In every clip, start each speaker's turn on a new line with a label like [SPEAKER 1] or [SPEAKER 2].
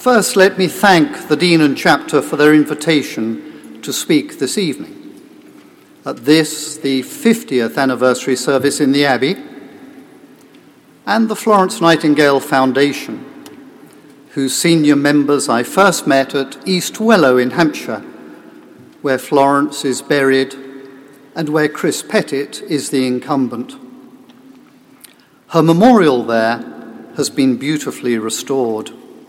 [SPEAKER 1] First, let me thank the Dean and Chapter for their invitation to speak this evening at this, the 50th anniversary service in the Abbey, and the Florence Nightingale Foundation, whose senior members I first met at East Wellow in Hampshire, where Florence is buried and where Chris Pettit is the incumbent. Her memorial there has been beautifully restored.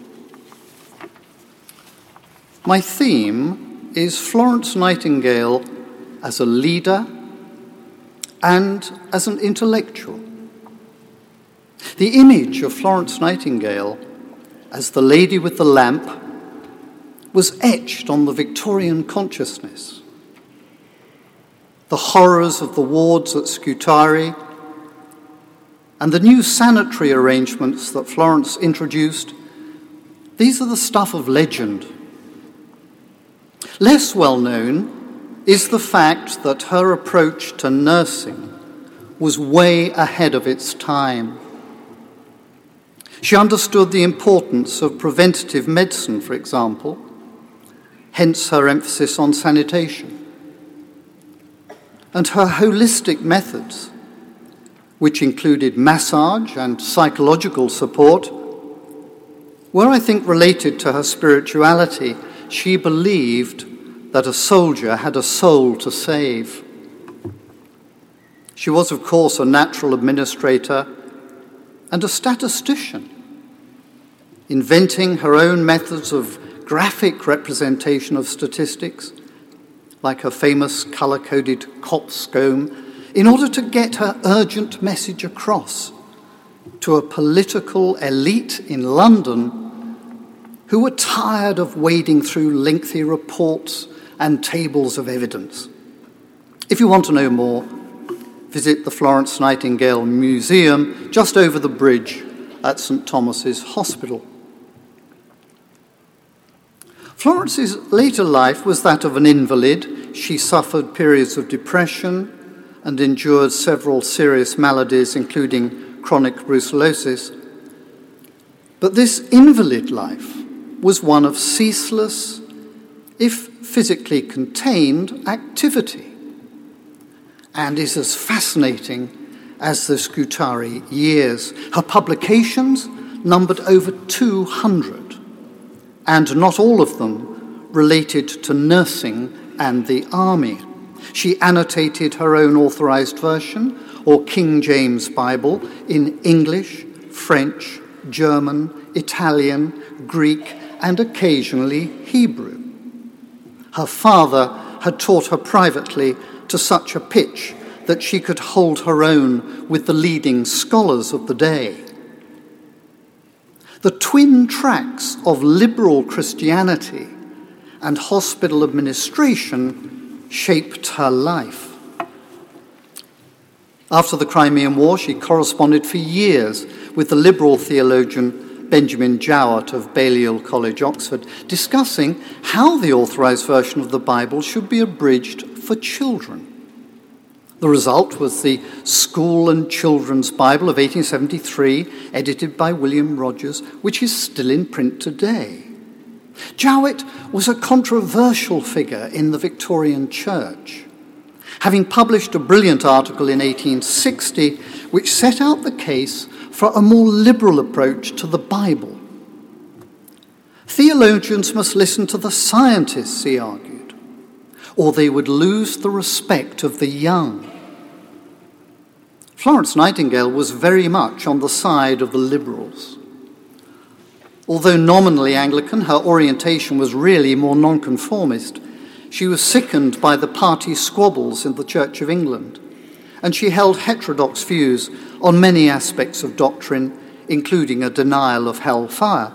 [SPEAKER 1] My theme is Florence Nightingale as a leader and as an intellectual. The image of Florence Nightingale as the lady with the lamp was etched on the Victorian consciousness. The horrors of the wards at Scutari and the new sanitary arrangements that Florence introduced, these are the stuff of legend. Less well known is the fact that her approach to nursing was way ahead of its time. She understood the importance of preventative medicine, for example, hence her emphasis on sanitation. And her holistic methods, which included massage and psychological support, were, I think, related to her spirituality. She believed that a soldier had a soul to save. She was, of course, a natural administrator and a statistician, inventing her own methods of graphic representation of statistics, like her famous colour-coded coxcomb, in order to get her urgent message across to a political elite in London who were tired of wading through lengthy reports and tables of evidence. If you want to know more, visit the Florence Nightingale Museum just over the bridge at St Thomas's Hospital. Florence's later life was that of an invalid. She suffered periods of depression and endured several serious maladies, including chronic brucellosis. But this invalid life was one of ceaseless, if physically contained, activity, and is as fascinating as the Scutari years. Her publications numbered over 200, and not all of them related to nursing and the army. She annotated her own authorized version, or King James Bible, in English, French, German, Italian, Greek, and occasionally Hebrew. Her father had taught her privately to such a pitch that she could hold her own with the leading scholars of the day. The twin tracks of liberal Christianity and hospital administration shaped her life. After the Crimean War, she corresponded for years with the liberal theologian Benjamin Jowett of Balliol College, Oxford, discussing how the authorized version of the Bible should be abridged for children. The result was the School and Children's Bible of 1873, edited by William Rogers, which is still in print today. Jowett was a controversial figure in the Victorian Church, having published a brilliant article in 1860 which set out the case for a more liberal approach to the Bible. Theologians must listen to the scientists, he argued, or they would lose the respect of the young. Florence Nightingale was very much on the side of the liberals. Although nominally Anglican, her orientation was really more nonconformist. She was sickened by the party squabbles in the Church of England, and she held heterodox views on many aspects of doctrine, including a denial of hellfire.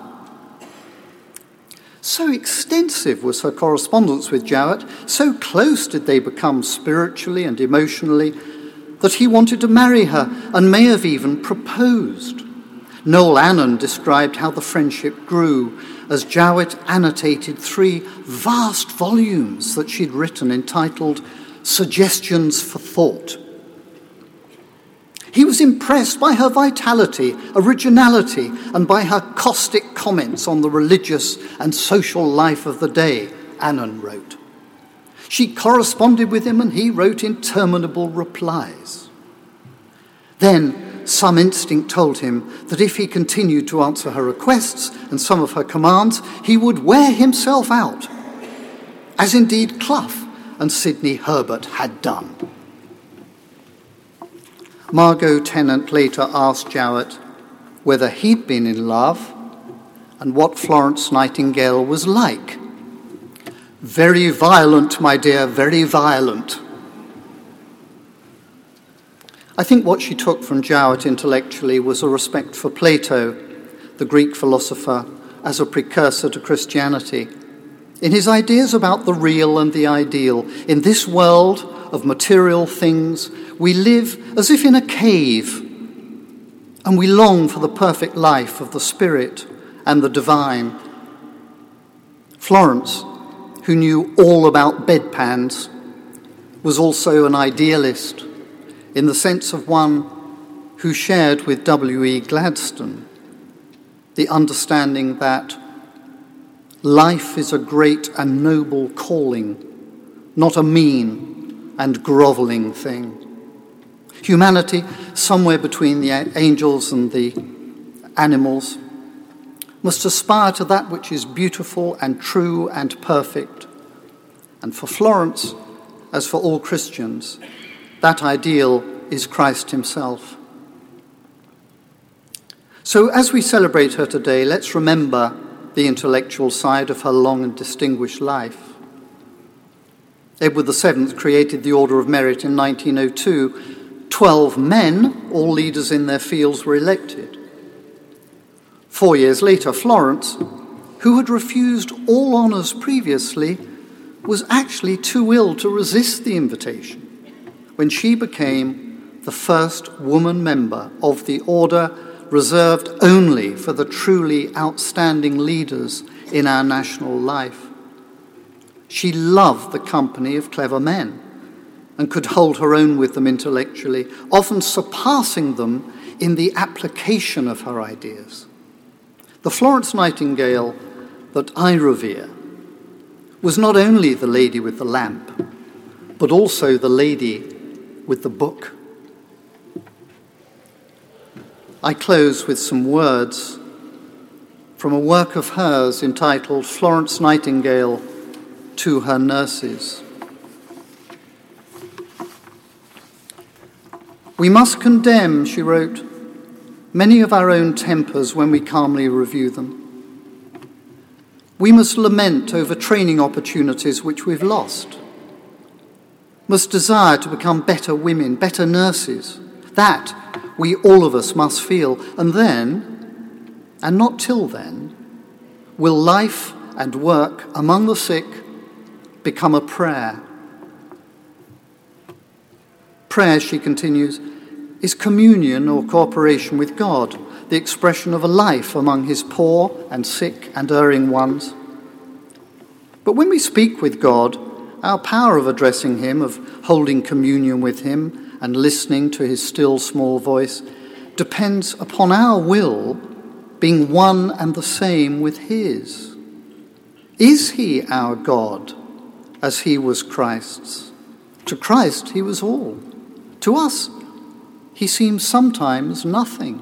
[SPEAKER 1] So extensive was her correspondence with Jowett, so close did they become spiritually and emotionally, that he wanted to marry her and may have even proposed. Noel Annan described how the friendship grew as Jowett annotated 3 vast volumes that she'd written entitled Suggestions for Thought. He was impressed by her vitality, originality, and by her caustic comments on the religious and social life of the day, Annan wrote. She corresponded with him and he wrote interminable replies. Then some instinct told him that if he continued to answer her requests and some of her commands, he would wear himself out, as indeed Clough and Sidney Herbert had done. Margot Tennant later asked Jowett whether he'd been in love and what Florence Nightingale was like. "Very violent, my dear, very violent." I think what she took from Jowett intellectually was a respect for Plato, the Greek philosopher, as a precursor to Christianity. In his ideas about the real and the ideal, in this world of material things, we live as if in a cave, and we long for the perfect life of the spirit and the divine. Florence, who knew all about bedpans, was also an idealist in the sense of one who shared with W.E. Gladstone the understanding that life is a great and noble calling, not a mean and grovelling thing. Humanity, somewhere between the angels and the animals, must aspire to that which is beautiful and true and perfect. And for Florence, as for all Christians, that ideal is Christ himself. So as we celebrate her today, let's remember the intellectual side of her long and distinguished life. Edward VII created the Order of Merit in 1902. 12 men, all leaders in their fields, were elected. 4 years later, Florence, who had refused all honours previously, was actually too ill to resist the invitation when she became the first woman member of the order reserved only for the truly outstanding leaders in our national life. She loved the company of clever men and could hold her own with them intellectually, often surpassing them in the application of her ideas. The Florence Nightingale that I revere was not only the lady with the lamp, but also the lady with the book. I close with some words from a work of hers entitled Florence Nightingale to Her Nurses. "We must condemn," she wrote, "many of our own tempers when we calmly review them. We must lament over training opportunities which we've lost, must desire to become better women, better nurses. That we all of us must feel. And then, and not till then, will life and work among the sick become a prayer. Prayer," she continues, "is communion or cooperation with God, the expression of a life among his poor and sick and erring ones. But when we speak with God, our power of addressing him, of holding communion with him and listening to his still small voice, depends upon our will being one and the same with his. Is he our God as he was Christ's? To Christ he was all. To us he seems sometimes nothing.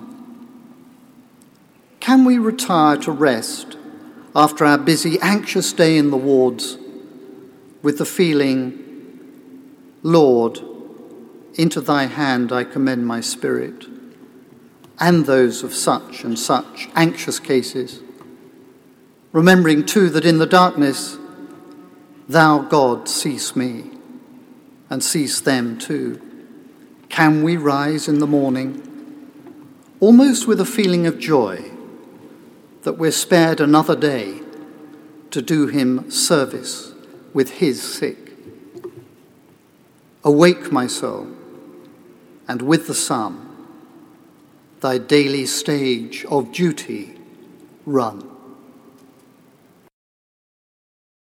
[SPEAKER 1] Can we retire to rest after our busy, anxious day in the wards with the feeling, Lord, into thy hand I commend my spirit, and those of such and such anxious cases, remembering too that in the darkness thou, God, seest me and seest them too? Can we rise in the morning almost with a feeling of joy that we're spared another day to do him service with his sick? Awake, my soul, and with the sun, thy daily stage of duty run.